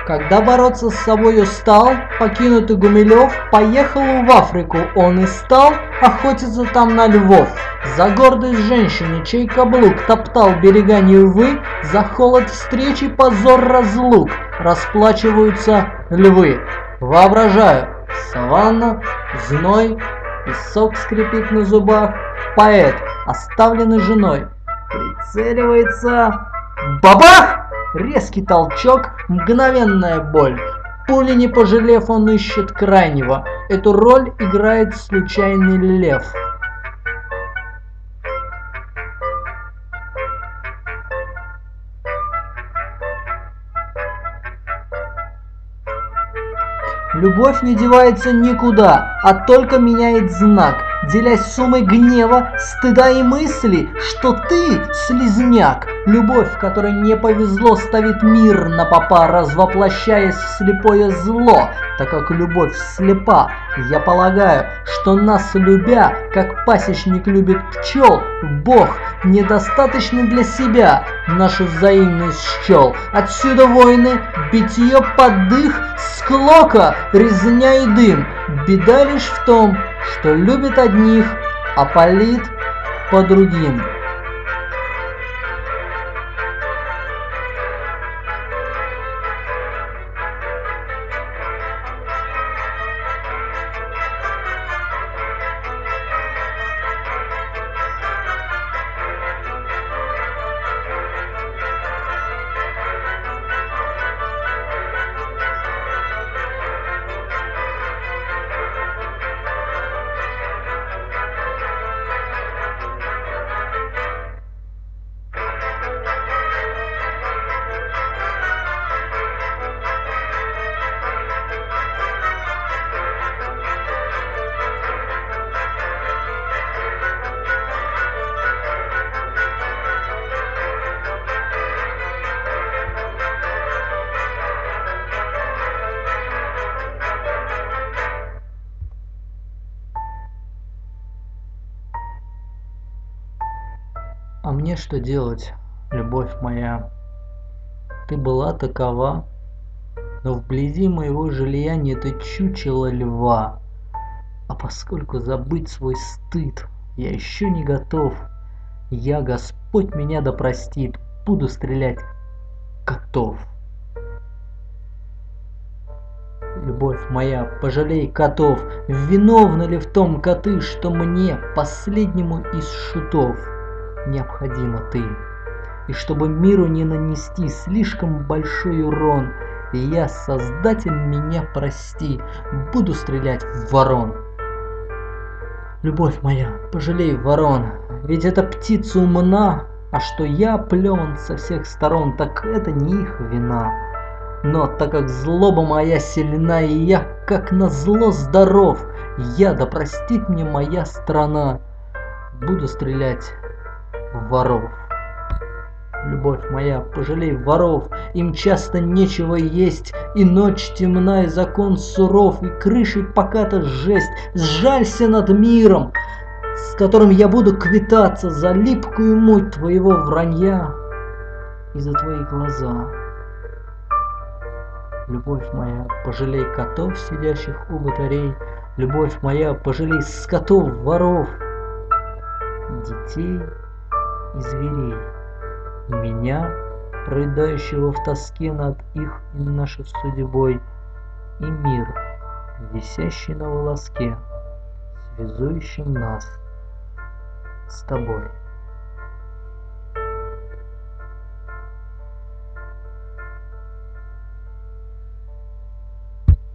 Когда бороться с собой устал, покинутый Гумилев поехал в Африку он и стал охотиться там на львов. За гордость женщины, чей каблук топтал берега Невы, за холод встречи, позор разлук расплачиваются львы. Воображаю, саванна, зной, песок скрипит на зубах, поэт, оставленный женой, прицеливается, бабах! Резкий толчок, мгновенная боль. Пули не пожалев, он ищет крайнего. Эту роль играет случайный лев. Любовь не девается никуда, а только меняет знак, делясь суммой гнева, стыда и мысли, что ты слизняк. Любовь, которой не повезло, ставит мир на попа, развоплощаясь в слепое зло. Так как любовь слепа, я полагаю, что нас любя, как пасечник любит пчел, Бог недостаточно для себя нашу взаимность счел. Отсюда войны, битье под дых, склока, резня и дым. Беда лишь в том, что любит одних, а палит по другим. А мне что делать, любовь моя? Ты была такова, но вблизи моего жилья нет и чучела льва. А поскольку забыть свой стыд я еще не готов, я, Господь меня да простит, буду стрелять котов. Любовь моя, пожалей котов, виновны ли в том коты, что мне, последнему из шутов, необходима ты? И чтобы миру не нанести слишком большой урон, я, Создатель, меня прости, буду стрелять в ворон. Любовь моя, пожалей ворон, ведь эта птица умна, а что я плен со всех сторон, так это не их вина. Но так как злоба моя сильна, и я как назло здоров, я, да простит мне моя страна, буду стрелять в воров. Любовь моя, пожалей воров, им часто нечего есть, и ночь темна, и закон суров, и крышей поката жесть. Сжалься над миром, с которым я буду квитаться за липкую муть твоего вранья и за твои глаза. Любовь моя, пожалей котов, сидящих у батарей. Любовь моя, пожалей скотов, воров, детей и зверей. Меня, рыдающего в тоске над их и нашей судьбой, и мир, висящий на волоске, связующим нас с тобой.